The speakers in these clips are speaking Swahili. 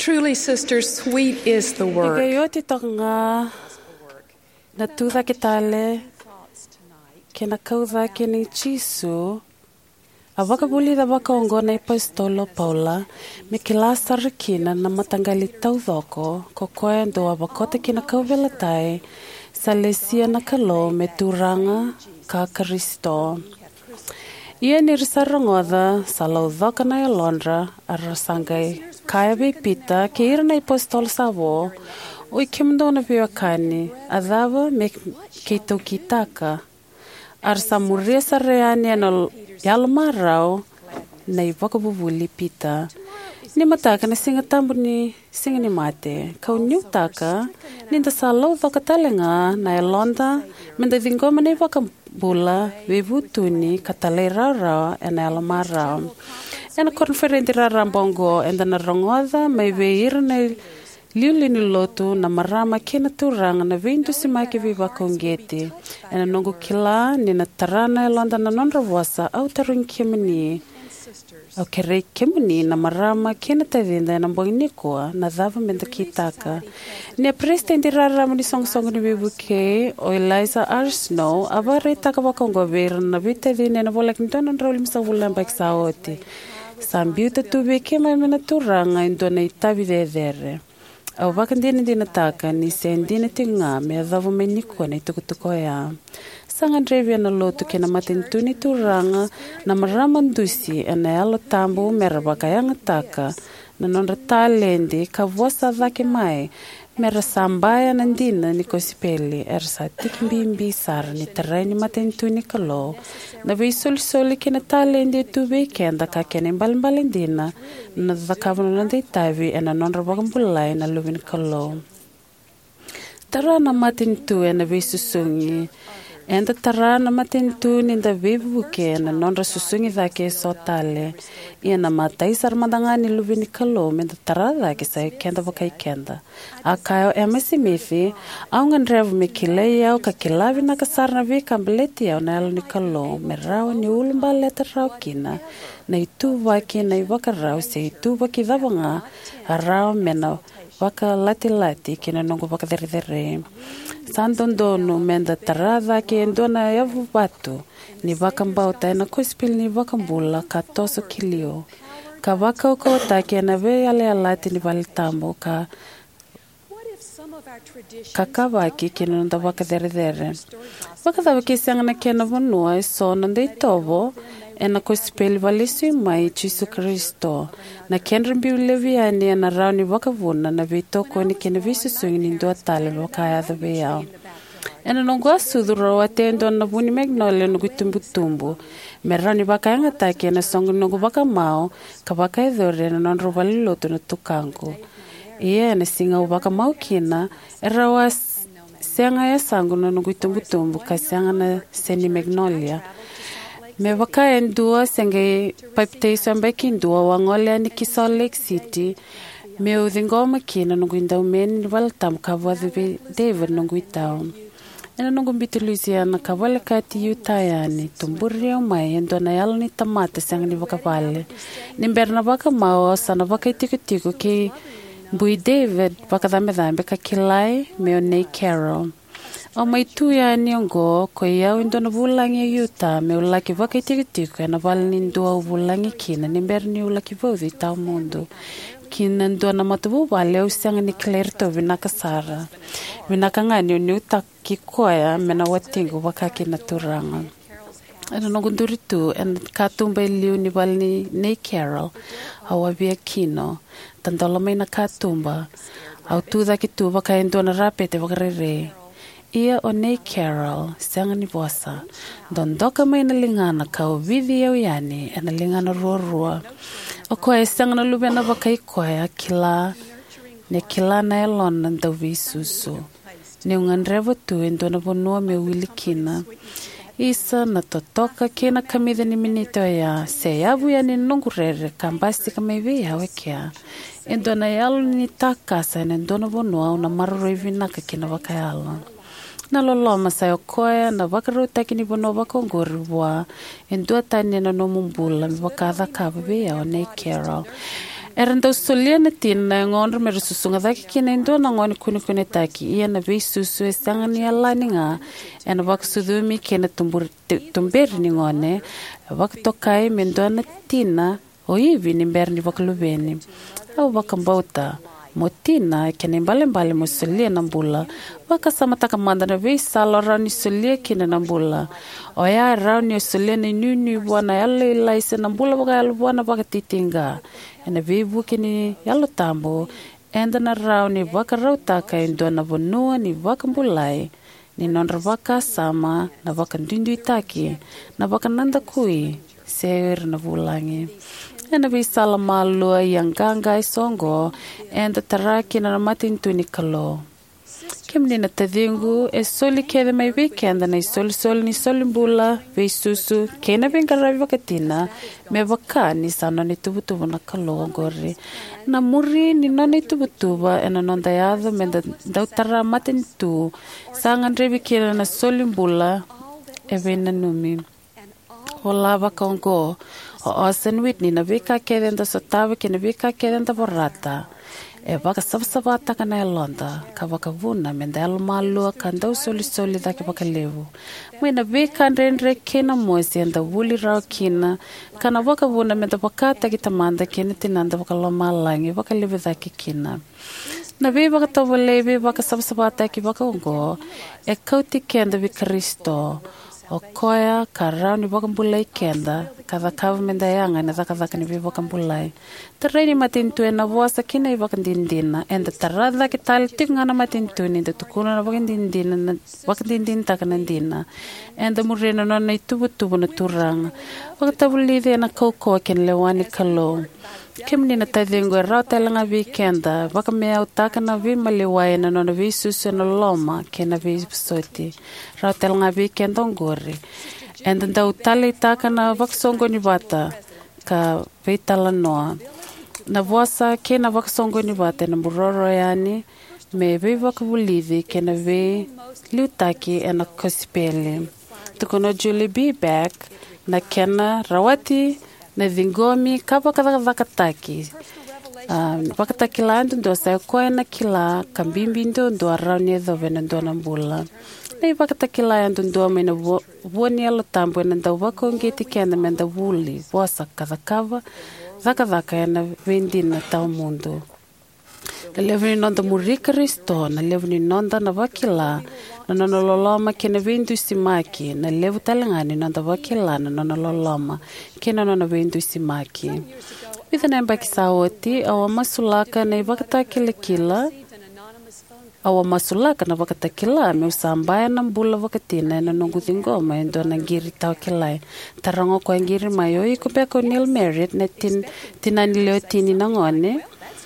Truly, sisters, sweet is the work. Yoti tonga na tuza kitale kena kauza kena chisu avaka buli da bakongo na ipostolo Paula me kilasa rikina na matangali taudoko kokoe ndo abakote kena kauvela tai salesia na kalo me turanga ka Kristo. Ia ni risarangoda salaudhoka na Londra arasangai kaya be pita ke ira na ipostolo savo o ikimdo na viwakani adhava me keito kitaka arsa muria sareani ano yalmarao na ivaka bubuli pita ni mataka na singa tambu ni singa ni mate kau niutaka ninda salaudhoka talenga na Londa menda dhingoma na ivaka bula vivutuni katale rara ena alamara ena konferenti rara bongo enda na rongoda mai veira na liulini lotu na marama kena turanga na vindu simaki viva kongeti ena nongo kila ni na tarana Londa na nonra wasa au tarun kimini au kere kimini na marama kena tavinda ena mbongini koa na dhava menda kitaka ni presidenti rara muni song ni vivuke o Eliza R. Snow avare taka wakongo vera na vita dhine na volak nitona nrauli msa vulamba iksaoti sambiuta tuve kema mena turanga indona itavi dedere au vakandini dina taka ni sendina tinga me adhavo meniko na itukutuko ya sanga drevia na lotu kena matintuni turanga na marama ndusi ena alo tambu mera bakayanga taka na nonra talendi ka vosa dhake mai mera sambaya na ndina ni kosipeli ersa tikmbimbi sara ni terreni matintuni kalo na visol soli kena talendi tuve kenda ka kena imbalindina na dhakavano na deitavi ena nonra bakambulai na luvin kalo tarana matintu ena visusungi enda tarana matintu ninda vivuke na nonra susungi dhake sotale ina mataisar madangani luvini kalo menda tarada ke sai kenda vakai kenda akayo emesimifi aungan rev mikile yao ka kilavi na kasarna vi kambleti yao na ni kalo merao ni ulumba leta rao kina na itu vaki na ivaka rao se itu vaki dhavanga rao mena vaka lati kina nongo vaka dhere sandondo menda tarada ke ndona yavu batu ni vaka mbauta na kospil ni vaka mbula ka toso kilio ka vaka ko ta ke na ve ale alati ni valitambo ka kakavaki kina nda vaka dhere vaka dava ke sangana kena vonua so nda tovo ena kospel valisi mai Jesu Kristo na kenrimbi leviani na rauni vakavuna na vitoko ni kena visu swingini ndo tale vakaya dhabe yao ena nongwa suduro atendo na buni magnolia no gutumbutumbu merani vakayanga take na songo nongo vakamao ka vakaidhore na nonro valiloto na tukango ia na singa vakamao kina erawa senga ya sango no gutumbutumbu ka senga na seni magnolia me vaka endua senge pipeteiso ambeki ndua wangolea ni Salt Lake City me udhingoma kina nungu inda umeni valitam kavwadhi David nungu itao ena nungu mbiti Louisiana kavale kati Utayani tumburia umai endo na yalo ni tamate senga ni vaka vale ni mberna vaka mao sana vaka itikutiko ki mbui David vaka dhambe ka kilai me onei Carol o mai tuia niongo ko ia indona vulangi Utah me ulaki vaka itikitiko na valni ndua vulangi kina ni berni ulaki vovi tau mundo kina ndona matuvu vale usanga ni Clerto vinaka sara vinaka ngani ni utaki koya mena watingo vaka kina turanga ana nongunduritu en katumba liu ni valni nei Carol awavia kino tandola mai na katumba au tuda kitu vaka indona rapete vakarere ia o nei Carol sanga ni vosa dondoka mai na lingana ka o video yani ana lingana rorua o koe sanga na lubena vakai koe kila ne kila na elon na visusu ne ungan revo tu endona vonua me wilikina isa na totoka kena kamida ni minito ya se yavu yani nongurere kambasti kameive ya wekia endona yalu ni takasa endona vonua una marroivina ka kena vakayala na loloma sayo koe na vakaruta kini vono vakongorua endua tani na nomumbula mi vakadha kavabe ya o nei Carol Erando solia na tina ngondro me susunga daki kina indona ngoni kuni taki ia na visusu esanga ni alani nga ena vaksudumi kena tumberi ni ngone vaktokai mendona tina o ivi ni berni vakluveni au vakambauta motina kena imbale mo solia na mbula vakasama takamanda na vei salo rauni solia kina na mbula o ya rauni solia ni nuni buana yale ilaise na mbula vaka yale buana vakatitinga ena vivu kini yalo tambo enda na rauni vaka rautaka indona vonua ni vaka mbulai ni nondra vaka sama na vaka ndundu taki na vaka nanda kui seir na vulangi ena vi sala malua yang ganga isongo enda taraki na matintu ni kalo kimni na tadingu e soli kede mai weekend na soli ni soli mbula ve susu kena venga ravi vakatina me vakani sana ni tubutuba na kalo gore na muri ni nona tubutuba ena nonda yado menda dautara matintu sangan revi kena na soli mbula e vena numi Ola vakongo o Osen Whitney na vika kedenda sotava kena vika kedenda borata e vaka savsavata kana elonda ka vaka vuna mendel malua kandau soli daki vaka levu mwina vika renre kena mosi enda wuli rao kina kana vaka vuna menda vakata kitamanda kena tinanda vaka loma langi vaka levu daki kina na vi vaka tovo levi vaka savsavata ki vaka ungo e kauti kenda vi Kristo o koia ka rauni wakambulai kenda kada kavamenda yanga na dhaka ni wakambulai tarani matintu na voasa kina i wakandindina enda tarada ki tali tingana matintu ni tukuna na wakandindina takanandina enda murena nona i tubu na turanga wakatabulide na kaukoa ken lewani kalo kimni na tadingo rauta langa weekenda wakamea utaka na vi maliwai na nona vi susu na loma kena vi soti rauta langa weekenda ngori enda da utale itaka na waksongo ni wata ka veitala noa na voasa kena waksongo ni wata na muroro yani me vi wakavulidi kena vi liutaki ena kosipele tukono Julie B. Beck na kena rawati na vingomi kapa vakataki vakataki la ndo sa koe na kila kambimbi ndo arauni dhovena ndo na mbula na vakataki la ndo me na voni alo tambo na ndo vako ngeti kenda me ndo vuli vosa kadakava dhaka na vendina tau mundo na levni nonda muri Kristo na levni nonda na vakila na nona loloma kena vendu simaki na levu talangani nonda vakila na nona loloma kena nona vendu simaki vidana mbaki sawati awa masulaka na ivakatakila kila awa masulaka na vakatakila me usambaya na mbula vakatina na nunguthi ngoma endo na ngiri tau kilai tarango kwa ngiri mayo ikupeko Neil Merritt na tinani leo tini na ngone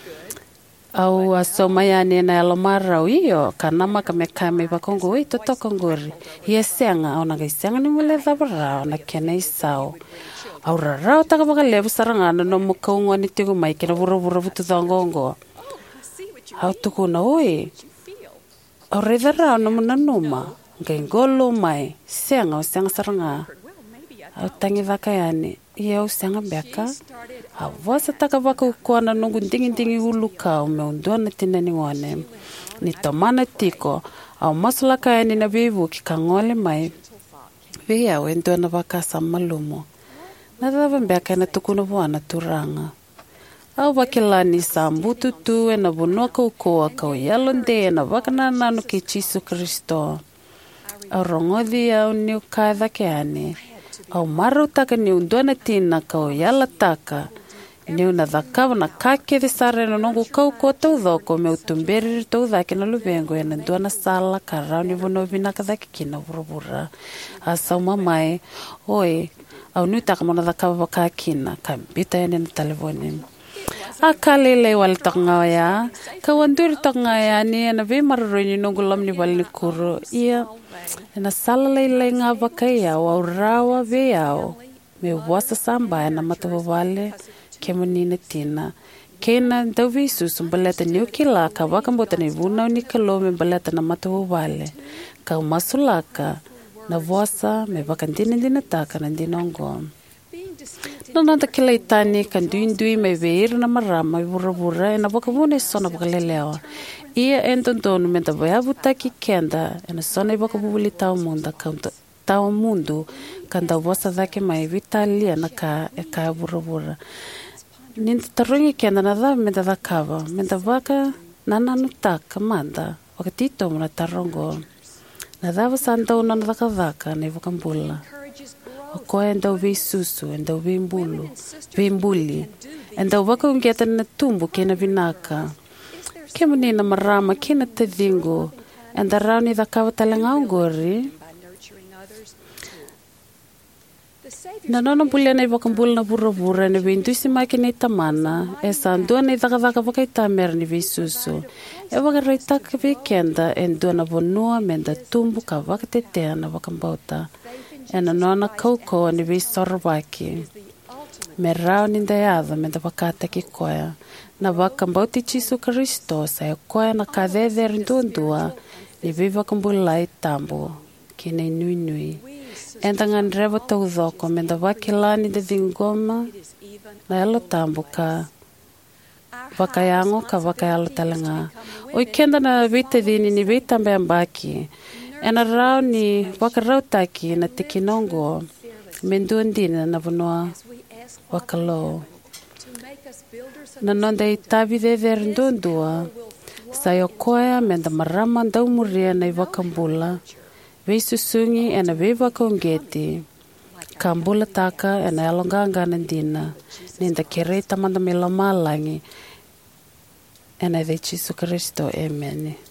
au asoma yani na alomara iyo kanama kamekame vakongo we totoko ngori yesenga ona gaisenga ni mule dhabara na kena isao au rarao taka baka levu sarangana no mukaungo ni tigu mai kena vura vutu dhangongo au tukuna oi au redharao no munanuma ngengolo mai senga saranga au tangi vaka yani ia usenga beka vosa taka vaka ukona nungu ndingi uluka umeundona tinani ngone ni tomana tiko au masulaka yani na vivu kikangole mai via wendona vaka samalumo na dhava mbeka na tukuna vuana turanga au vakilani sambutu tu na vunoka ukoa kau yalonde na vaka nanu ki Jesu Kristo au rongodhi au niu kadha keane au maru taka ni undona tina kau yala taka ni una dhakawa na kake de sare no nongu kau ko tau dhoko me utumberi tau dhake na luvengo ya nandona sala karau ni vono vinaka dhake kina vuruvura asau mamae oi au nui taka mona dhakawa waka kina kambita ya nina telefoni akalele wale tonga ya kawanduri tonga ya ni na ve maruro ni nongu lamni wale ni kuro ia na sala lele nga vakaya wa urawa ve yao me wasa samba na matawa wale kemunina tina kena davi susumbaleta ni ukila ka wakambota ni vuna ni kalome baleta na matawa wale ka masulaka na wasa me vakandina dina taka na dinongo Nana ta kila itani kan duindui mai veir na marama i vura e na wakavune sona wakaleleo. Ia entondonu menta voyavuta ki kenda e na sona i wakavuli tau mundu kan da wasa dhake mai vitalia na ka e ka vura. Ninta tarungi kenda na dha menta dhakava, menta waka nananu taka manda, wakatito muna tarongo. Na dha wasantau na dhaka na wakambula. Ko enda vi susu, enda vi mbuli, enda waka ungeta na tumbu kena vinaka. Kemu ni na marama kena te dingo, enda rauni dhakawa talanga ungori. Na nona bulia na wakambula na vura na vindusi maki na itamana, e sandua na dhaka waka itamer ni vi susu. E waka reitaka vi kenda, endua na vonua menda tumbu ka waka tetea na wakambauta. E na nona kauko ni vi sorwaki. Me rao ni ndayada me da wakata ki koea. Na wakambauti Jisu Kristo sa e koea na ka dhedhe rindundua ni vi wakambulai tambu ki nei nui. E da ngan rewa tau dhoko me da wakilani de dhingoma na elo tambu ka wakayango ka wakayalo talanga. Oi kenda na vita dhini ni vita mbaki. E na rao ni wakarau taki na tikinongo menduandina na vanua wakalo. Na nonda i tavi dhedhe rindundua sa yo koea menda marama ndau muria na i wakambula vei susungi e na vei wakongeti kambula taka e na alonganga nandina ninda kerei tamanda me lo malangi e na Jisu Kristo. Amen.